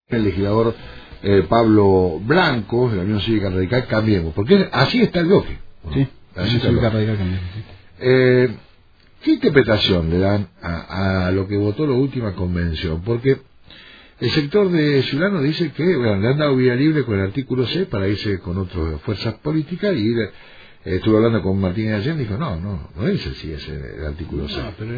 El legislador Pablo Blanco, de la Unión Cívica Radical, Cambiemos, porque así está el bloque. Sí, así está Cívica Radical, Cambiemos. Sí. ¿Qué interpretación le dan a lo que votó la última convención? Porque el sector de Ciudadanos dice que le han dado vía libre con el artículo C para irse con otras fuerzas políticas y estuve hablando con Martínez ayer y dijo, no es así ese el artículo C. No, pero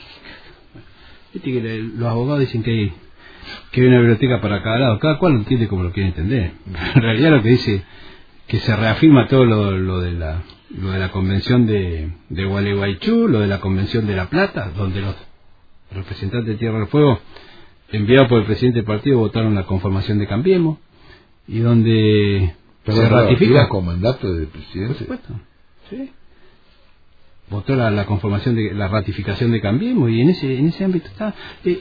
los abogados dicen que hay una biblioteca para cada lado, cada cual lo entiende como lo quiere entender. En realidad lo que dice que se reafirma todo lo de la convención de Gualeguaychú, lo de la convención de La Plata, donde los representantes de Tierra del Fuego enviados por el presidente del partido votaron la conformación de Cambiemos y donde se ratifica con mandato del presidente. Por supuesto, sí. Votó la conformación de la ratificación de Cambiemos y en ese ámbito está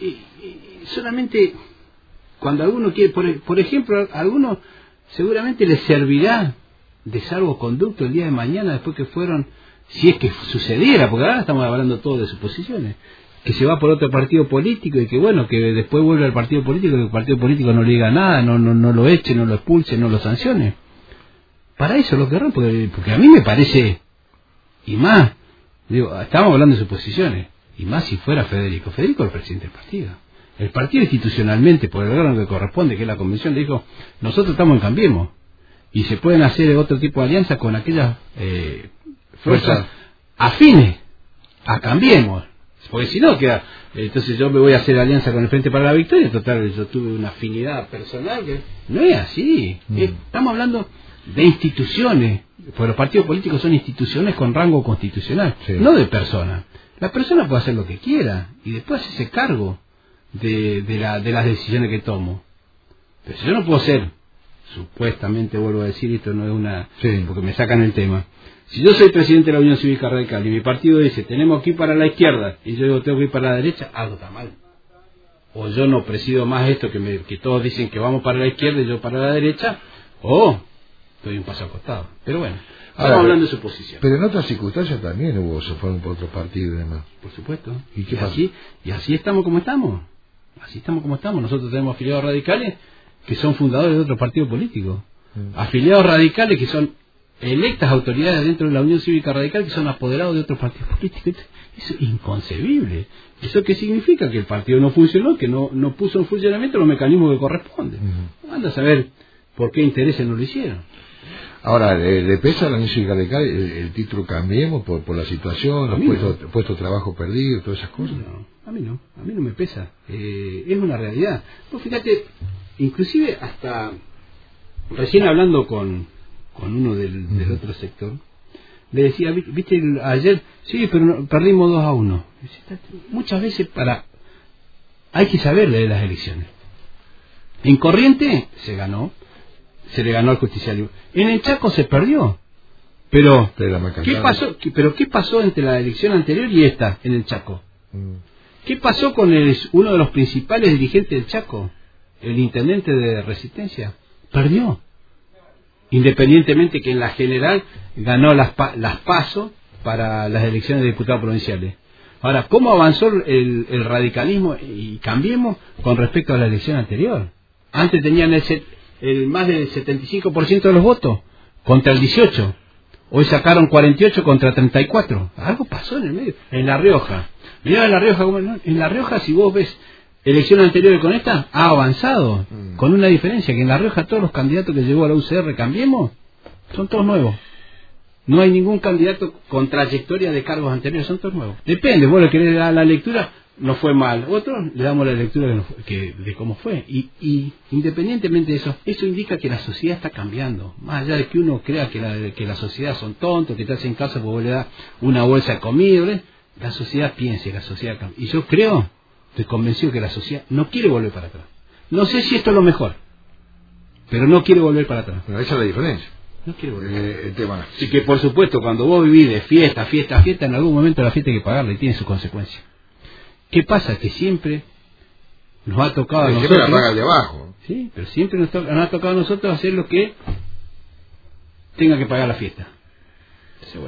solamente cuando alguno quiere, por ejemplo, a alguno seguramente les servirá de salvoconducto el día de mañana después que fueron, si es que sucediera, porque ahora estamos hablando todo de suposiciones, que se va por otro partido político y que bueno, que después vuelve al partido político y que el partido político no le diga nada, no lo eche, no lo expulse, no lo sancione. Para eso lo querrán, porque a mí me parece, y más, digo, estamos hablando de suposiciones, y más si fuera Federico es el presidente del partido. El partido institucionalmente, por el órgano que corresponde, que es la convención, le dijo, nosotros estamos en Cambiemos, y se pueden hacer otro tipo de alianza con aquellas fuerzas afines a Cambiemos, porque si no queda, entonces yo me voy a hacer alianza con el Frente para la Victoria, total, yo tuve una afinidad personal, que no es así, estamos hablando de instituciones, porque los partidos políticos son instituciones con rango constitucional, sí, no de personas. La persona puede hacer lo que quiera y después hacerse cargo de las decisiones que tomo. Pero si yo no puedo ser, supuestamente vuelvo a decir, esto no es una... Sí. Porque me sacan el tema. Si yo soy presidente de la Unión Cívica Radical y mi partido dice, tenemos que ir para la izquierda, y yo digo, tengo que ir para la derecha, algo está mal. O yo no presido más esto, que todos dicen que vamos para la izquierda y yo para la derecha, o estoy un paso al costado. Pero bueno, estamos hablando de su posición. Pero en otras circunstancias también se fueron por otros partidos y demás. Por supuesto. ¿Y qué pasó? Así estamos como estamos. Así estamos como estamos. Nosotros tenemos afiliados radicales que son fundadores de otros partidos políticos. Afiliados radicales que son electas autoridades dentro de la Unión Cívica Radical que son apoderados de otros partidos políticos. Eso es inconcebible. ¿Eso qué significa? Que el partido no funcionó, que no puso en funcionamiento los mecanismos que corresponden. Anda a saber por qué intereses no lo hicieron. Ahora, ¿le pesa a la Unión Cívica Radical el título Cambiemos por la situación, los puestos de trabajo perdidos, todas esas cosas? No, a mí no me pesa. Es una realidad. Pues fíjate, inclusive hasta recién hablando con uno del otro sector, le decía, viste ayer, sí, pero perdimos 2-1. Muchas veces hay que saber de las elecciones. En Corrientes se le ganó al justicialismo. En el Chaco se perdió. Pero ¿qué pasó entre la elección anterior y esta en el Chaco? ¿Qué pasó con uno de los principales dirigentes del Chaco, el intendente de Resistencia? Perdió. Independientemente que en la general ganó las PASO para las elecciones de diputados provinciales. Ahora, ¿cómo avanzó el radicalismo y Cambiemos con respecto a la elección anterior? Antes tenían el más del 75% de los votos contra el 18%. Hoy sacaron 48 contra 34. Algo pasó en el medio. En La Rioja. Mirá en La Rioja, en La Rioja si vos ves elección anterior con esta, ha avanzado. Con una diferencia, que en La Rioja todos los candidatos que llegó a la UCR Cambiemos son todos nuevos. No hay ningún candidato con trayectoria de cargos anteriores, son todos nuevos. Depende, vos le querés dar la lectura, no fue mal. Otros le damos la lectura de cómo fue. Y independientemente de eso indica que la sociedad está cambiando. Más allá de que uno crea que la sociedad son tontos, que te hacen caso porque vos le das una bolsa de comida, ¿verdad? La sociedad piensa y la sociedad cambia. Y yo estoy convencido que la sociedad no quiere volver para atrás. No sé si esto es lo mejor, pero no quiere volver para atrás. Pero esa es la diferencia. No quiere volver. El tema. Así que por supuesto, cuando vos vivís de fiesta, en algún momento la fiesta hay que pagarla y tiene sus consecuencias. ¿Qué pasa? Que siempre nos ha tocado a nosotros... Siempre la paga el de abajo. Sí, pero siempre nos ha tocado a nosotros hacer lo que tenga que pagar la fiesta. Entonces,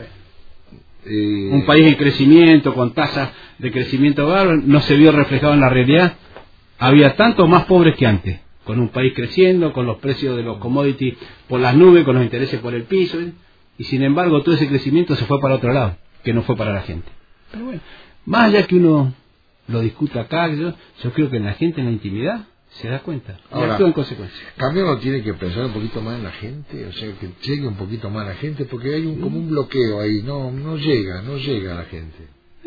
bueno. Un país en crecimiento, con tasas de crecimiento bárbaro, no se vio reflejado en la realidad. Había tantos más pobres que antes, con un país creciendo, con los precios de los commodities por las nubes, con los intereses por el piso, y sin embargo todo ese crecimiento se fue para otro lado, que no fue para la gente. Pero bueno, más allá que uno lo discuta acá, yo creo que la gente en la intimidad se da cuenta y actúa en consecuencia. Cambiemos tiene que pensar un poquito más en la gente, o sea, que llegue un poquito más a la gente, porque hay como un bloqueo ahí, no llega a la gente.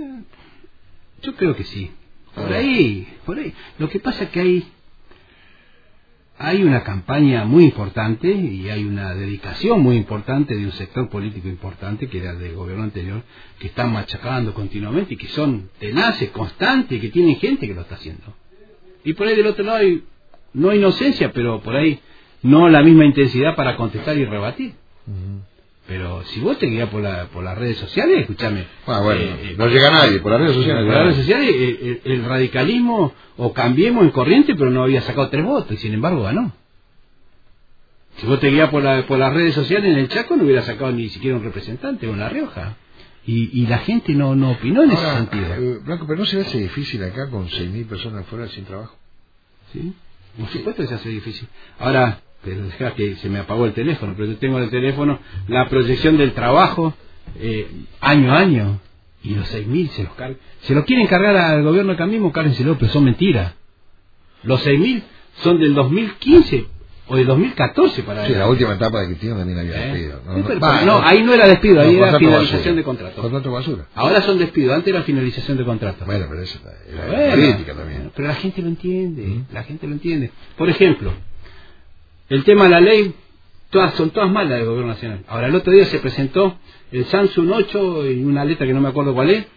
Yo creo que sí. Por ahí. Lo que pasa es que hay una campaña muy importante y hay una dedicación muy importante de un sector político importante, que era del gobierno anterior, que están machacando continuamente y que son tenaces, constantes, que tienen gente que lo está haciendo. Y por ahí del otro lado hay, no inocencia, pero por ahí no la misma intensidad para contestar y rebatir. Pero si vos te guías por las redes sociales, escúchame. No llega nadie, por las redes sociales. Por las redes sociales, el radicalismo, o Cambiemos en Corriente, pero no había sacado 3 votos, y sin embargo ganó. Si vos te guías por las redes sociales, en el Chaco no hubiera sacado ni siquiera un representante, o en La Rioja. Y la gente no opinó en ese sentido. Blanco, pero ¿no se hace difícil acá con 6.000 personas fuera sin trabajo? Sí, por supuesto que se hace difícil. Ahora, pero deja que se me apagó el teléfono, pero yo tengo en el teléfono la proyección del trabajo año a año, y los 6.000 se los quieren cargar al gobierno de Cambiemos, cárguenselo, pero son mentiras. Los 6.000 son del 2015 o del 2014 para la última etapa de Cristina también había despido. Ahí no era despido, ahí era finalización de contrato. Contrato basura. Ahora son despidos, antes era finalización de contrato. Bueno, pero eso era política también. Pero la gente lo entiende, la gente lo entiende. Por ejemplo, el tema de la ley, son todas malas del gobierno nacional. Ahora, el otro día se presentó el Samsung 8 en una letra que no me acuerdo cuál es.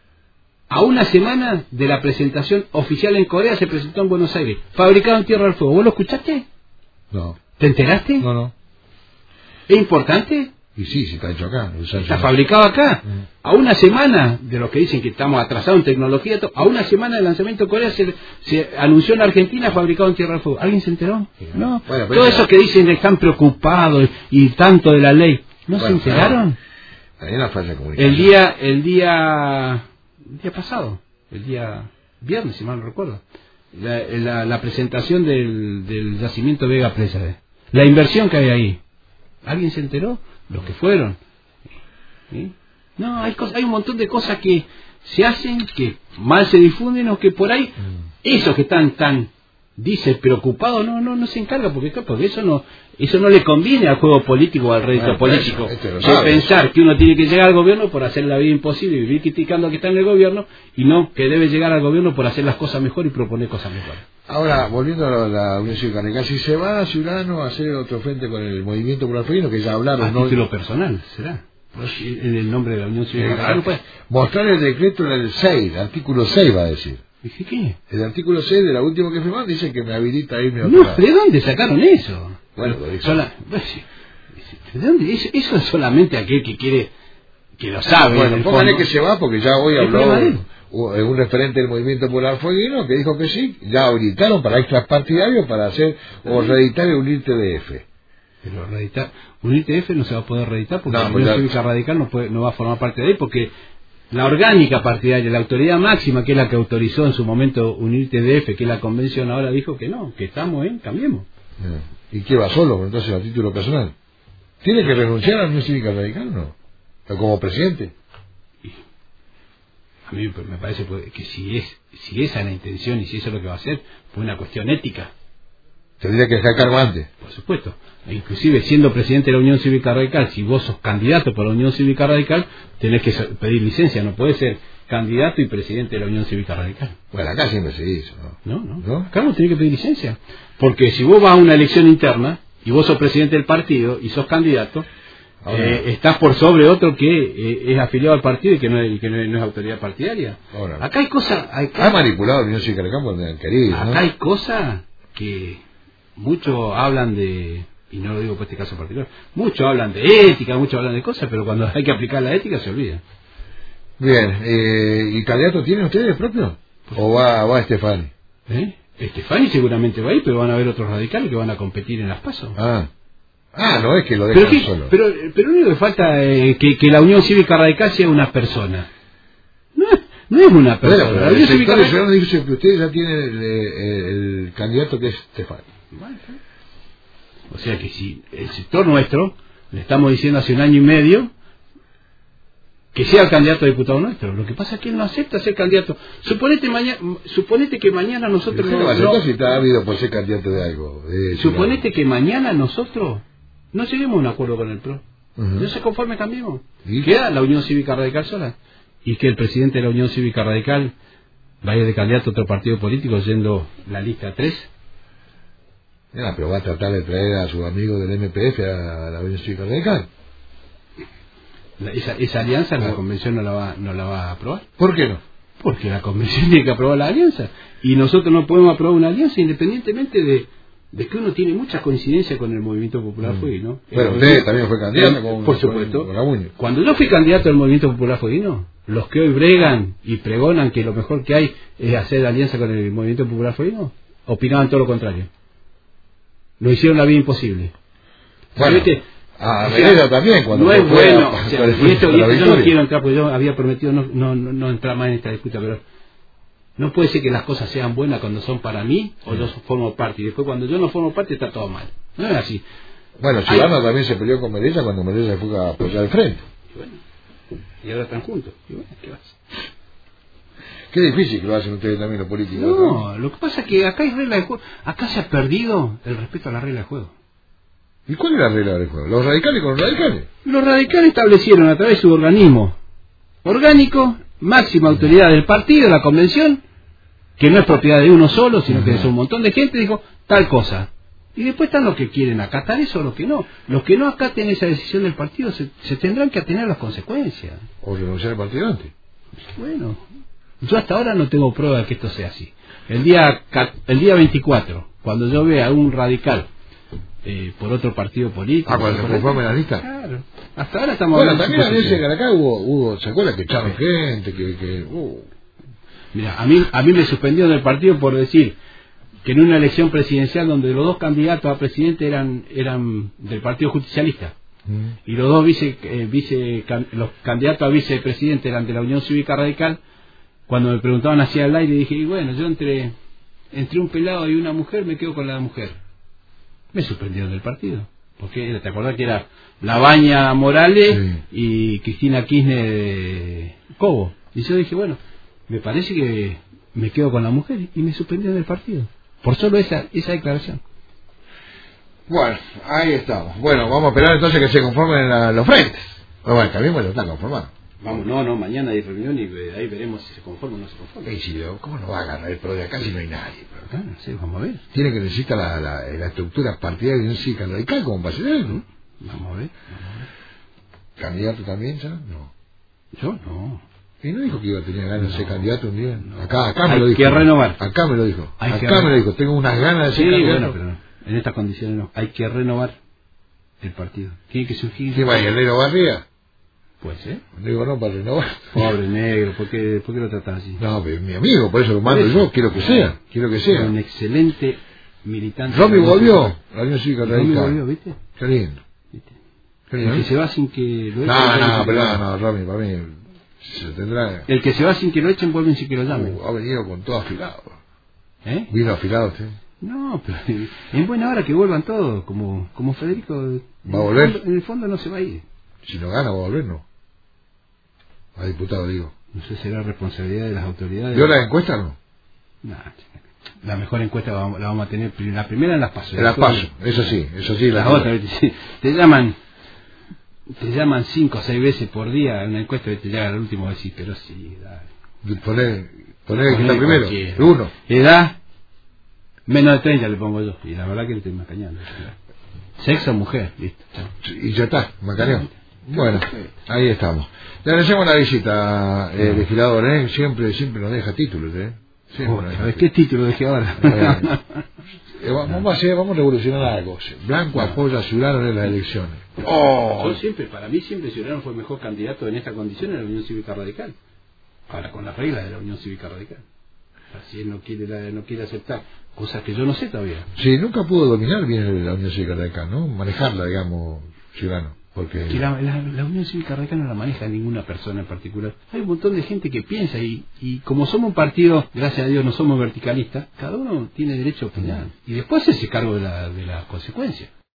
A una semana de la presentación oficial en Corea se presentó en Buenos Aires, fabricado en Tierra del Fuego. ¿Vos lo escuchaste? No. ¿Te enteraste? No. ¿Es importante? Y sí está hecho acá. Está fabricado acá. A una semana de lo que dicen que estamos atrasados en tecnología, a una semana del lanzamiento de Corea se anunció en Argentina fabricado en Tierra del Fuego. ¿Alguien se enteró? No. Bueno, todo eso que dicen que están preocupados y tanto de la ley, ¿no se enteraron? Hay una falla de comunicación. El día pasado, el día viernes, si mal no recuerdo, la presentación del yacimiento Vega Presa, la inversión que hay ahí. ¿Alguien se enteró? Los que fueron. ¿Sí? No, hay un montón de cosas que se hacen, que mal se difunden, o que por ahí esos que están tan preocupados no se encarga, porque eso no le conviene al juego político o al rédito político. De pensar que uno tiene que llegar al gobierno por hacer la vida imposible y vivir criticando a que está en el gobierno, y no que debe llegar al gobierno por hacer las cosas mejor y proponer cosas mejores. Ahora, volviendo a la Unión Cívica Radical, si se va a Ciudadanos a hacer otro frente con el Movimiento Popular Femenino, que ya hablaron... A título personal, será. En el nombre de la Unión Cívica Radical. Mostrar el decreto en el 6, el artículo 6 va a decir. ¿Dije qué? El artículo 6 de la última que firmaron dice que me habilita a irme a otro lado. ¿De dónde sacaron eso? Bueno, ¿de dónde? Eso es solamente aquel que quiere, que lo sabe. Bueno, póngale que se va, porque ya hoy habló un referente del Movimiento Popular Femenino que dijo que sí, ya habilitaron para extras partidarios para hacer o reeditar el UNIR-TDF. Pero reeditar, UNIR-TDF no se va a poder reeditar porque la Unión Cívica Radical no va a formar parte de ahí, porque la orgánica partidaria, la autoridad máxima, que es la que autorizó en su momento UNIR-TDF, que es la convención, ahora dijo que no, que estamos en Cambiemos. ¿Y qué va solo entonces a título personal? ¿Tiene que renunciar a la Unión Cívica Radical o no? ¿O como presidente? A mí me parece que si esa es la intención y si eso es lo que va a hacer, fue una cuestión ética. Tendría que dejar cargo antes. Por supuesto. E inclusive siendo presidente de la Unión Cívica Radical, si vos sos candidato por la Unión Cívica Radical, tenés que pedir licencia, no podés ser candidato y presidente de la Unión Cívica Radical. Bueno, acá siempre se hizo, ¿no? Acá no tenés que pedir licencia. Porque si vos vas a una elección interna y vos sos presidente del partido y sos candidato, estás por sobre otro que es afiliado al partido y que no es autoridad partidaria. Ahora, acá hay cosas... Ha manipulado la Unión Cívica Radical porque me han querido. Acá hay cosas que muchos hablan de... Y no lo digo por este caso particular. Muchos hablan de ética, muchos hablan de cosas, pero cuando hay que aplicar la ética se olvida. Bien, ¿y candidato tienen ustedes propio? ¿O va Estefani? Estefani seguramente va a ir, pero van a haber otros radicales que van a competir en las PASO. No es que lo dejen solo. Pero lo único que falta es que la Unión Cívica Radical sea una persona. No es una persona. Pero el sector ciudadano dice que ustedes ya tienen el candidato que es Estefani. Bueno, o sea que si el sector nuestro, le estamos diciendo hace 1 año y medio, que sea el candidato a diputado nuestro. Lo que pasa es que él no acepta ser candidato. Suponete que mañana nosotros si está habido por ser candidato de algo. Suponete que mañana nosotros no lleguemos a un acuerdo con el PRO. No se conforme, cambiemos. Queda la Unión Cívica Radical sola. Y que el presidente de la Unión Cívica Radical vaya de candidato a otro partido político yendo la lista 3. Pero va a tratar de traer a sus amigos del MPF a la Unión Cívica Radical. Esa alianza la convención no la va a aprobar. ¿Por qué no? Porque la convención tiene que aprobar la alianza. Y nosotros no podemos aprobar una alianza independientemente de que uno tiene mucha coincidencia con el Movimiento Popular Fueguino. Bueno, usted también fue candidato. Por supuesto. Cuando yo fui candidato del Movimiento Popular Fueguino, los que hoy bregan y pregonan que lo mejor que hay es hacer alianza con el Movimiento Popular Fueguino, opinaban todo lo contrario. Lo hicieron la vida imposible. Bueno, Meleda también, cuando no es bueno. Y esto yo no quiero entrar, porque yo había prometido no entrar más en esta disputa, pero no puede ser que las cosas sean buenas cuando son para mí o yo formo parte, y después cuando yo no formo parte está todo mal. No es así. Bueno, Ciudadano también se peleó con Melella cuando Melella fue a apoyar al frente. Y ahora están juntos. Y bueno, ¿qué vas? Qué difícil que lo hacen ustedes también los políticos. No, lo que pasa es que acá hay regla de juego. Acá se ha perdido el respeto a la regla de juego. ¿Y cuál es la regla del juego? ¿Los radicales con los radicales? Los radicales establecieron a través de su organismo orgánico, máxima autoridad del partido, la convención, que no es propiedad de uno solo, sino que es un montón de gente, dijo tal cosa. Y después están los que quieren acatar eso o los que no. Los que no acaten esa decisión del partido se tendrán que atener a las consecuencias. O renunciar al partido antes. Bueno, yo hasta ahora no tengo prueba de que esto sea así. El día 24, cuando yo vea a un radical por otro partido político... cuando se conforme la lista. Claro. Hasta ahora estamos hablando... Bueno, también a veces acá hubo ¿se acuerda que echaron gente? Mira, a mí me suspendieron del partido por decir que en una elección presidencial donde los dos candidatos a presidente eran del Partido Justicialista y los dos los candidatos a vicepresidente eran de la Unión Cívica Radical, cuando me preguntaban hacia el aire dije, y bueno, yo entre un pelado y una mujer me quedo con la mujer. Me suspendieron del partido. Porque te acordás que era Labaña Morales y Cristina Kirchner de Cobo. Y yo dije, bueno, me parece que me quedo con la mujer, y me suspendieron del partido. Por solo esa declaración. Bueno, ahí estamos. Bueno, vamos a esperar entonces que se conformen los frentes. Bueno, también lo están conformando. Vamos, no, mañana hay reunión y ahí veremos si se conforma o no se conforma. ¿Cómo no va a ganar el PRO de acá si no hay nadie? Claro, sí, vamos a ver. Tiene que necesitar la estructura partidaria de un cívica radical como para hacer eso. Vamos a ver. ¿Candidato también ya? No. Yo no. Y no dijo que iba a tener ganas de ser candidato un día. Acá me lo dijo. Hay que renovar. Acá me lo dijo. Me lo dijo. Tengo unas ganas de ser candidato. Bueno, pero en estas condiciones no. Hay que renovar el partido. Tiene que surgir. ¿Qué va? ¿Y el negro Barría? Pues, Digo, no, para renovar. Pobre negro, ¿por qué lo tratas así? No, pero mi amigo, por eso lo mando yo. Quiero que sea. Un excelente militante. Romy volvió. La Unión Cívica Radical. Romy volvió, ¿viste? Qué lindo. ¿Viste? El que se va sin que lo echen. No, Romy, para mí. Se tendrá... El que se va sin que lo echen, vuelven sin que lo llamen. Ha venido con todo afilado. ¿Vino afilado usted? No, pero en buena hora que vuelvan todos, como Federico. ¿Va a volver? En el fondo no se va a ir. Si no gana, va a volver, ¿no? A diputado, digo. No sé, será responsabilidad de las autoridades. ¿Vio la encuesta o no? No, la mejor encuesta la vamos a tener. La primera en las PASO. En las PASO, eso sí. Las otras, te llaman 5 o 6 veces por día en una encuesta y te llega al último a decir, pero sí, dale. Poné que está primero. Cualquiera. Uno. Edad, menos de 30 le pongo yo. Y la verdad que le estoy macaneando. Sexo, mujer, listo. Y ya está, macaneo. Bueno, ahí estamos. Le agradecemos la visita, legislador, siempre nos deja títulos, ¿Sabes qué título dejé ahora? Vamos a revolucionar algo. Blanco apoya a Ciudadano en las elecciones. Para mí siempre Ciudadano fue el mejor candidato en esta condición en la Unión Cívica Radical. Ahora con las reglas de la Unión Cívica Radical. Así él no quiere aceptar cosas que yo no sé todavía. Sí, nunca pudo dominar bien la Unión Cívica Radical, ¿no? Manejarla, digamos, Ciudadano. Porque que la Unión Cívica Radical no la maneja ninguna persona en particular. Hay un montón de gente que piensa y como somos un partido, gracias a Dios no somos verticalistas, cada uno tiene derecho a opinar y después se hace cargo de la consecuencia.